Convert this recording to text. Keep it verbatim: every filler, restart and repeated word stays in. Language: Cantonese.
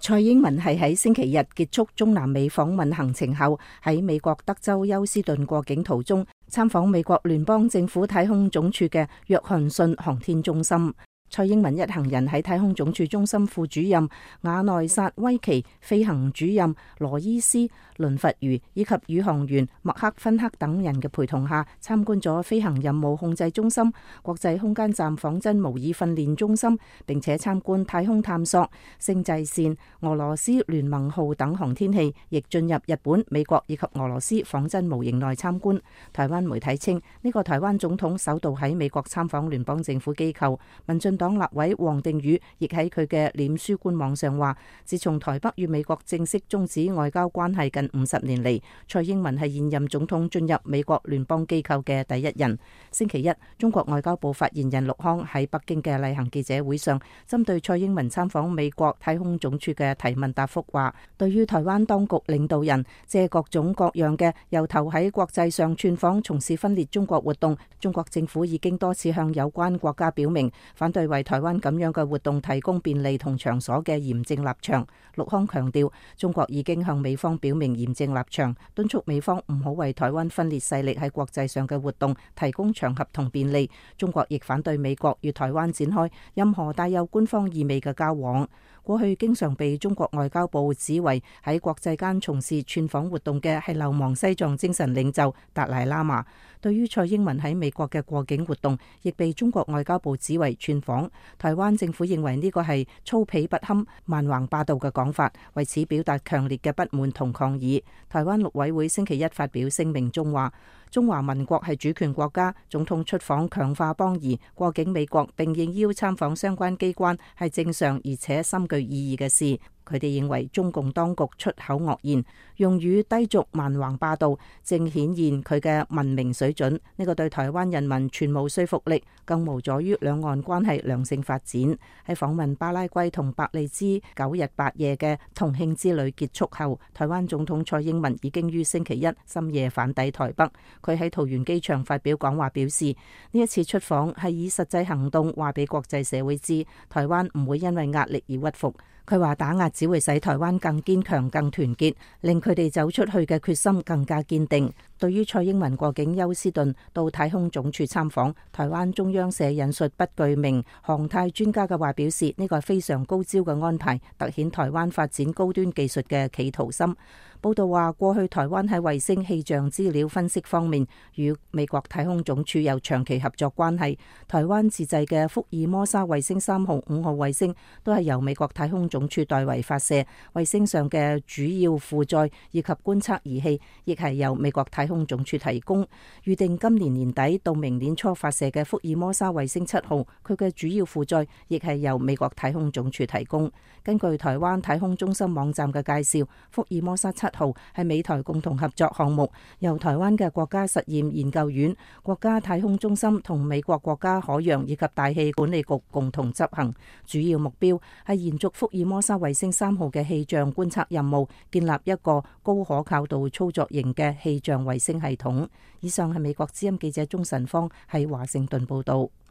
蔡英文係喺星期日結束中南美訪問行程後，喺美國德州休斯頓過境途中參訪美國聯邦政府太空總署嘅約翰遜航天中心。蔡英文一行人喺太空總署中心副主任瓦內薩威奇、飛行主任羅伊斯、倫佛如以及宇航員麥克芬克等人嘅陪同下，參觀咗飛行任務控制中心、國際空間站仿真模擬訓練中心，並且參觀太空探索、星際線、俄羅斯聯盟號等航天器，亦進入日本、美國以及俄羅斯仿真模型內參觀。台灣媒體稱，呢個台灣總統首度喺美國參訪聯邦政府機構。民進黨立委王定宇亦喺佢嘅臉書官網上話，自從台北與美國正式終止外交關係近五十年嚟，蔡英文係現任總統進入美國聯邦機構嘅第一人。星期一，中國外交部發言人陸康喺北京嘅例行記者會上，針對蔡英文參訪美國太空總署嘅提問答覆話，對於台灣當局領導人借各種各樣嘅由頭喺國際上竄訪從事分裂中國活動，中國政府已經多次向有關國家表明反對為台灣咁樣嘅活動提供便利同場所嘅嚴正立場。陸康強調，中國已經向美方表明嚴正立場，敦促美方唔好為台灣分裂勢力喺國際上嘅活動提供場合同便利。中國亦反對美國與台灣展開任何帶有官方意味嘅交往。過去經常被中國外交部指為喺國際間從事竄訪活動嘅係流亡西藏精神領袖達賴喇嘛。對於蔡英文喺美國嘅過境活動，亦被中國外交部指為竄訪。台灣政府認為呢個係粗鄙不堪、蠻橫霸道嘅講法，為此表達強烈嘅不滿同抗議。台灣陸委會星期一發表聲明中話，中華民國係主權國家，總統出訪強化邦誼，過境美國並應邀參訪相關機關係正常而且深具意義嘅事。佢哋認為中共當局出口惡言，用語低俗蠻橫霸道，正顯現佢嘅文明水準。呢個對台灣人民全無說服力，更無助於兩岸關係良性發展。喺訪問巴拉圭同伯利茲九日八夜嘅同慶之旅結束後，台灣總統蔡英文已經於星期一深夜返抵台北。佢喺桃園機場發表講話，表示呢一次出訪係以實際行動話俾國際社會知，台灣唔會因為壓力而屈服。佢話打壓只會使台灣更堅強、更團結，令佢哋走出去嘅決心更加堅定。對於蔡英文過境休斯頓到太空總署參訪，台灣中央社引述不具名航太專家嘅話表示，呢個係非常高招嘅安排，凸顯台灣發展高端技術嘅企圖心。報道話，過去台灣喺衛星氣象資料分析方面與美國太空總署有長期合作關係。台灣自製嘅福爾摩沙衛星三號、五號衛星都係由美國太空總署代為發射，衛星上嘅主要負載以及觀測儀器亦係由美國太空總署提供。預定今年年底到明年初發射嘅福爾摩沙衛星七號，佢嘅主要負載亦係由美國太空總署提供。根據台灣太空中心網站嘅介紹，福爾摩沙七號係美台共同合作項目，由台灣嘅國家實驗研究院、國家太空中心同美國國家海洋以及大氣管理局共同執行。主要目標係延續福爾摩沙衛星三號嘅氣象觀測任務，建立一個高可靠度操作型嘅氣象衛星系統。以上係美國之音記者鍾晨芳喺華盛頓報道。